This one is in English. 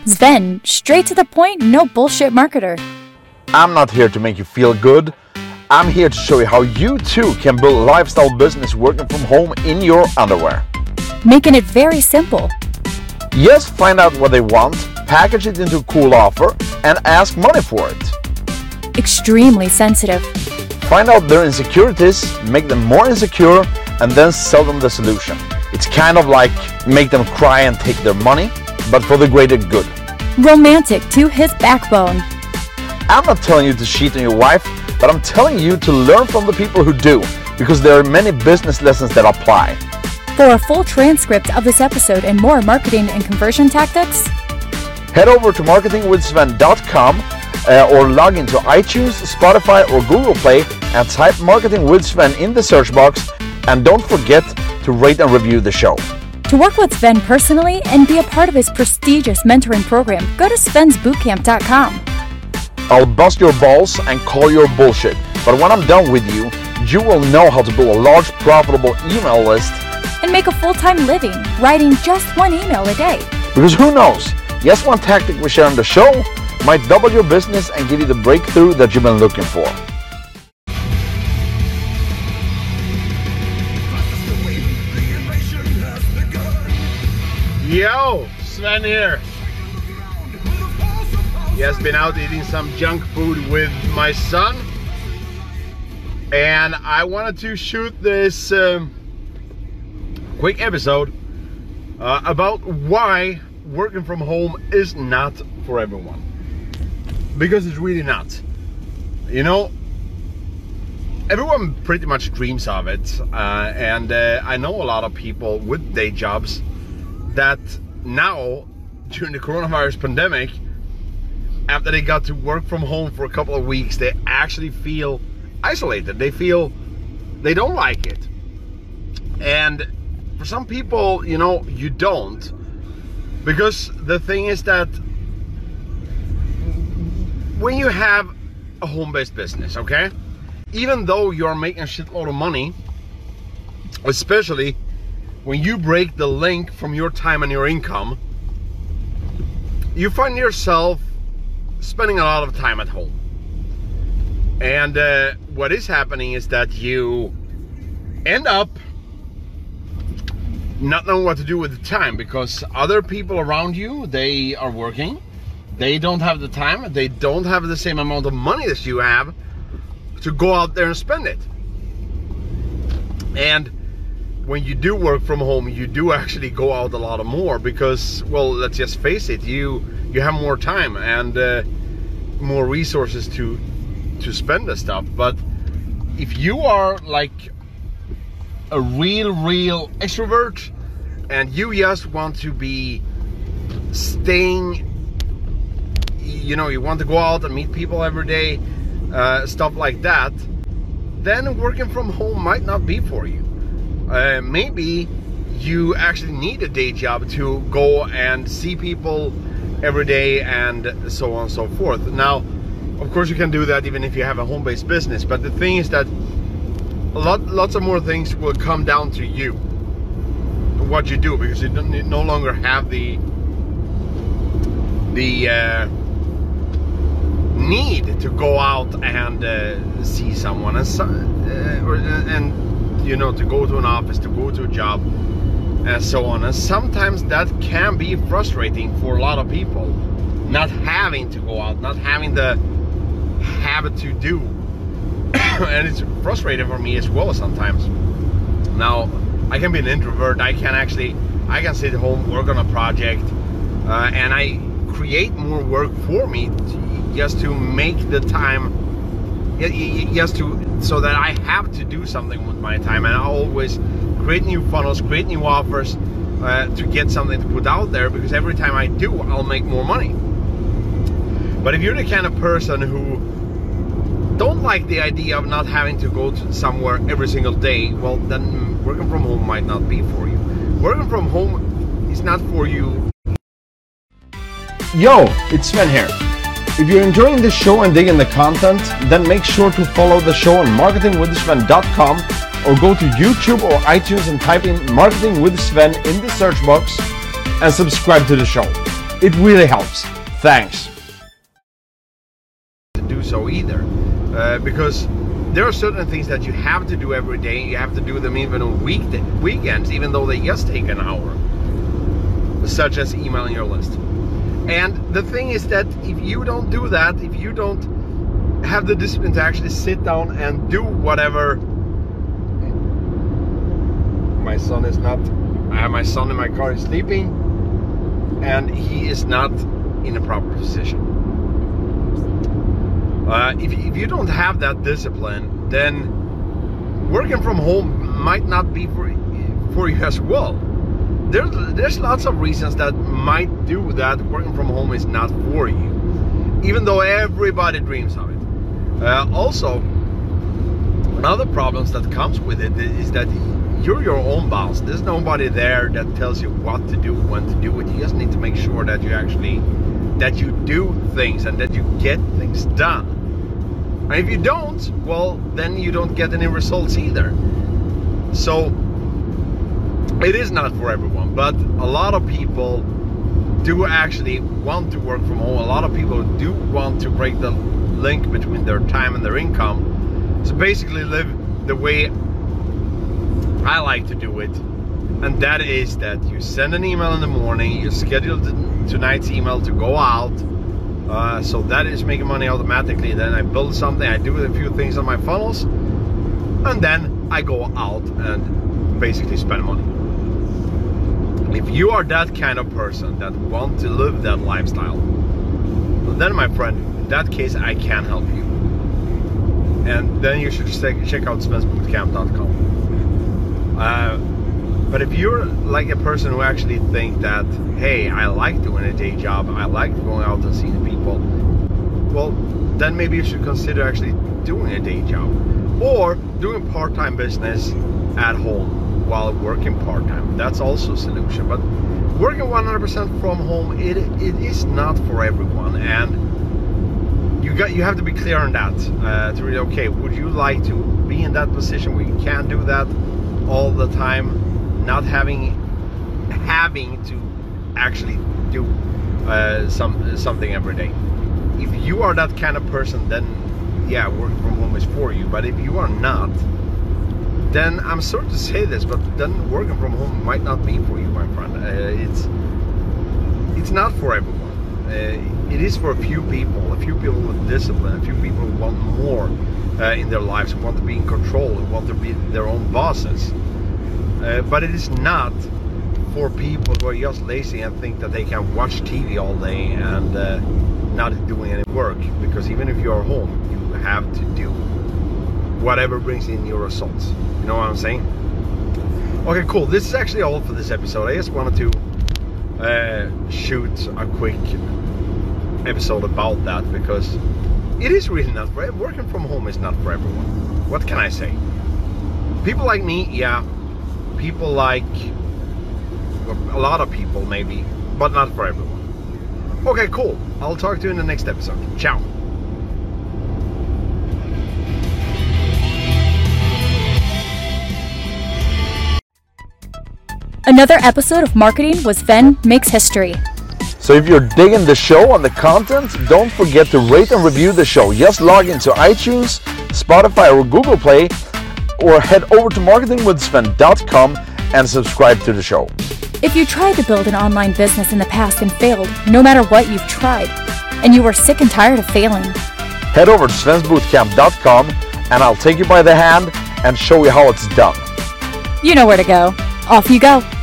Sven, straight to the point, no bullshit marketer. I'm not here to make you feel good. I'm here to show you how you too can build a lifestyle business working from home in your underwear. Making it very simple. Yes, find out what they want, package it into a cool offer, and ask money for it. Extremely sensitive. Find out their insecurities, make them more insecure, and then sell them the solution. It's kind of like make them cry and take their money, but for the greater good. Romantic to his backbone. I'm not telling you to cheat on your wife, but I'm telling you to learn from the people who do, because there are many business lessons that apply. For a full transcript of this episode and more marketing and conversion tactics, head over to marketingwithsven.com or log into iTunes, Spotify, or Google Play and type Marketing with Sven in the search box. And don't forget to rate and review the show. To work with Sven personally and be a part of his prestigious mentoring program, go to svensbootcamp.com. I'll bust your balls and call your bullshit, but when I'm done with you, you will know how to build a large, profitable email list and make a full-time living writing just one email a day. Because who knows, yes, one tactic we share on the show might double your business and give you the breakthrough that you've been looking for. Yo, Sven here. He has been out eating some junk food with my son, and I wanted to shoot this quick episode about why working from home is not for everyone, because it's really not. You know, everyone pretty much dreams of it, and I know a lot of people with day jobs that now, during the coronavirus pandemic, after they got to work from home for a couple of weeks, they actually feel isolated. They feel they don't like it. And for some people, you know, you don't. Because the thing is that when you have a home-based business, okay, even though you're making a shitload of money, especially when you break the link from your time and your income, you find yourself spending a lot of time at home. And what is happening is that you end up not knowing what to do with the time, because other people around you, they are working, they don't have the time, they don't have the same amount of money that you have to go out there and spend it. And when you do work from home, you do actually go out a lot more, because, well, let's just face it, you have more time and more resources to spend the stuff. But if you are like a real extrovert and you just want to be staying, you know, you want to go out and meet people every day, stuff like that, then working from home might not be for you. Maybe you actually need a day job to go and see people every day and so on and so forth. Now, of course, you can do that even if you have a home-based business, but the thing is that lots of more things will come down to you, what you do, because you no longer have the need to go out and see someone and you know, to go to an office, to go to a job, and so on. And sometimes that can be frustrating for a lot of people, not having to go out, not having the habit to do. And it's frustrating for me as well sometimes. Now, I can be an introvert. I can sit at home, work on a project, and I create more work for me just to make the time, so that I have to do something with my time. And I always create new funnels, create new offers to get something to put out there, because every time I do, I'll make more money. But if you're the kind of person who don't like the idea of not having to go to somewhere every single day, well, then working from home might not be for you. Working from home is not for you. Yo, it's Sven here. If you're enjoying this show and digging the content, then make sure to follow the show on marketingwithsven.com or go to YouTube or iTunes and type in Marketing with Sven in the search box and subscribe to the show. It really helps. Thanks. To do so either, because there are certain things that you have to do every day. You have to do them even on weekends, even though they just take an hour, such as emailing your list. And the thing is that if you don't do that, if you don't have the discipline to actually sit down and do whatever. My son is not, I have my son in my car, he's sleeping, and he is not in a proper position. If you don't have that discipline, then working from home might not be for you as well. There's lots of reasons that might do that working from home is not for you, even though everybody dreams of it. Also, another problems that comes with it is that you're your own boss. There's nobody there that tells you what to do, when to do it. You just need to make sure that you do things and that you get things done. And if you don't, well, then you don't get any results either. So it is not for everyone, but a lot of people do actually want to work from home. A lot of people do want to break the link between their time and their income. So basically live the way I like to do it, and that is that you send an email in the morning, you schedule tonight's email to go out, so that is making money automatically. Then I build something, I do a few things on my funnels, and then I go out and basically spend money. If you are that kind of person that want to live that lifestyle, then my friend, in that case I can help you. And then you should check out SvenskBootcamp.com. But if you're like a person who actually think that, hey, I like doing a day job, I like going out and seeing people, well, then maybe you should consider actually doing a day job or doing part-time business at home while working part-time. That's also a solution. But working 100% from home, it is not for everyone, and you have to be clear on that to really, okay, would you like to be in that position where you can do that all the time, not having to actually do something every day? If you are that kind of person, then yeah, working from home is for you. But if you are not, then I'm sorry to say this, but then working from home might not be for you, my friend. It's not for everyone. It is for a few people with discipline, a few people who want more in their lives, who want to be in control, who want to be their own bosses. But it is not for people who are just lazy and think that they can watch TV all day and not doing any work. Because even if you're home, you have to do whatever brings in your results. You know what I'm saying? Okay, cool. This is actually all for this episode. I just wanted to shoot a quick episode about that, because it is really not for everyone. Working from home is not for everyone. What can I say? People like me, yeah. People like a lot of people, maybe, but not for everyone. Okay, cool. I'll talk to you in the next episode. Ciao. Another episode of Marketing with Sven makes history. So if you're digging the show and the content, don't forget to rate and review the show. Just log into iTunes, Spotify, or Google Play, or head over to marketingwithsven.com and subscribe to the show. If you tried to build an online business in the past and failed, no matter what you've tried, and you are sick and tired of failing, head over to SvenskBootcamp.com and I'll take you by the hand and show you how it's done. You know where to go. Off you go.